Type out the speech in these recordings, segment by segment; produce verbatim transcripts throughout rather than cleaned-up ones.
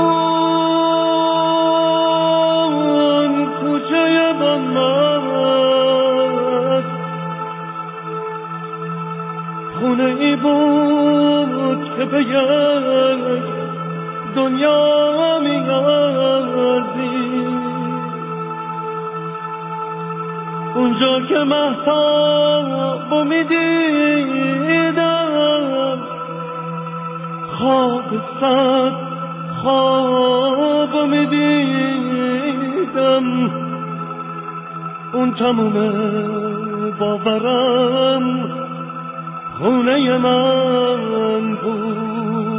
کوچه بامد خونه ای بود که به یک دنیا می‌گردی، اونجا که مهتاب می‌دیدم خواب صد خواب می‌دیدم، اون تموم باورم خونه من بود.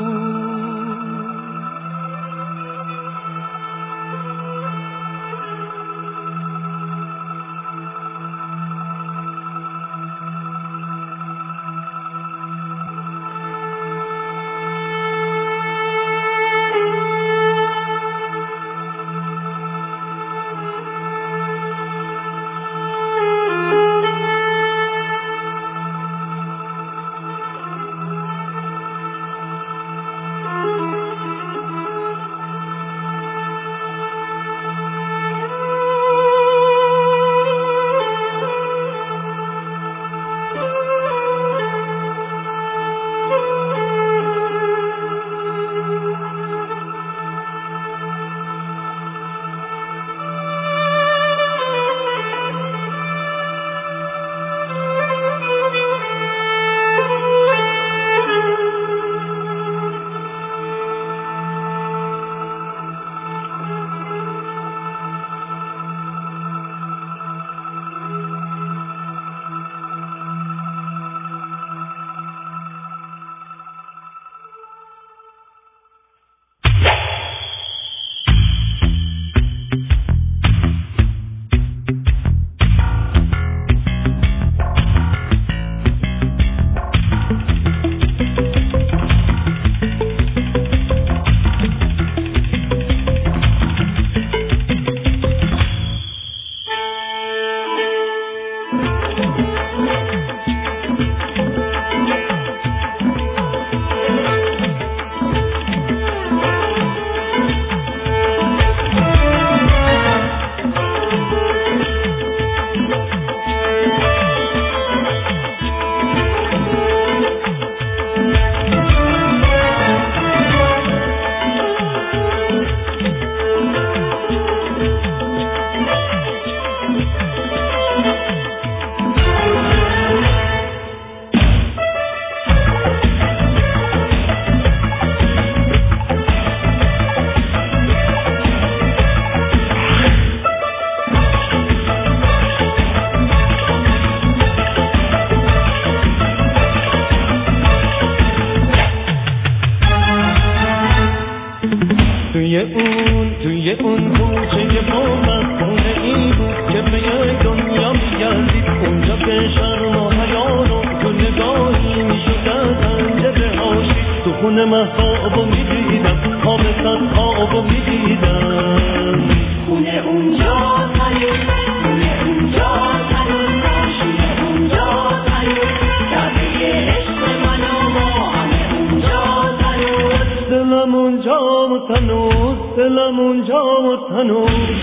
خونه مهتابو میدیدم، خواب صد خوابو میدیدم. خونه اونجا تنور، خونه اونجا تنور، ماشین اونجا تنور، کعبه عشق من و ما همه اونجا تنور. دلم اونجا تنور، دلم اونجا تنور.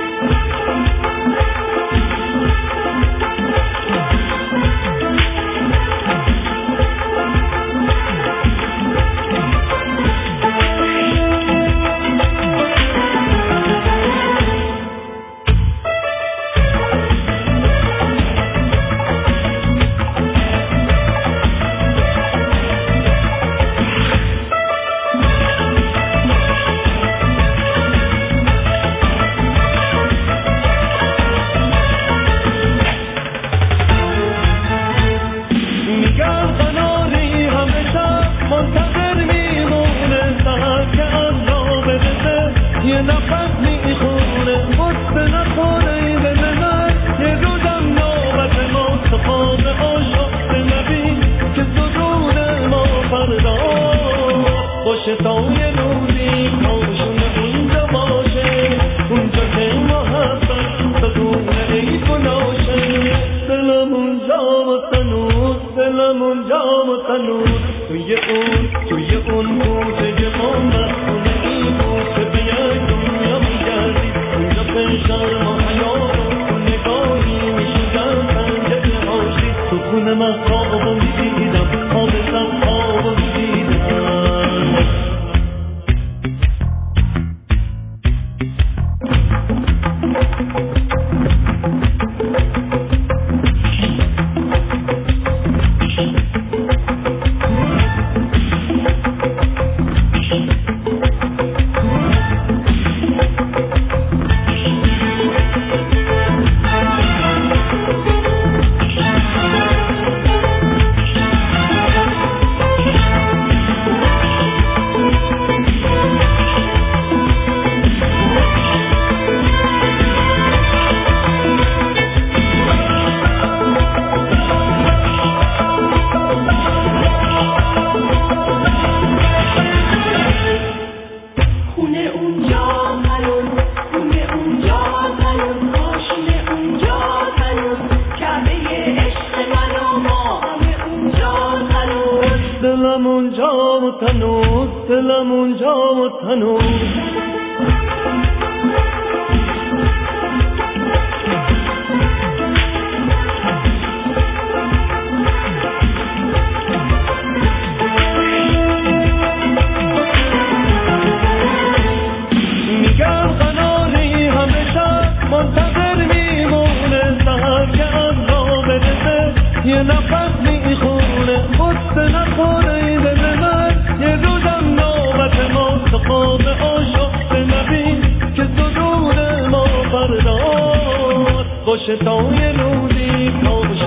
شتای روزی کاشون اونجا باشه، اونجا که محبت بدون عیب و ناشه. دلم اونجا تنور، دلم اونجا تنور. توی اون توی اون کوچه ما خونه ای بود اونجا هنوز خونه اونجا هنوز ماشین اونجا هنوز کعبه عشق من و ما همه اونجا هنوز دلم اونجا هنوز دلم اونجا هنوز یه نفس میخونه خود نخوره به من یه روزم نوبت ما تو خواب عاشق نبین که زدود ما بردار باشه تا یه روزی تا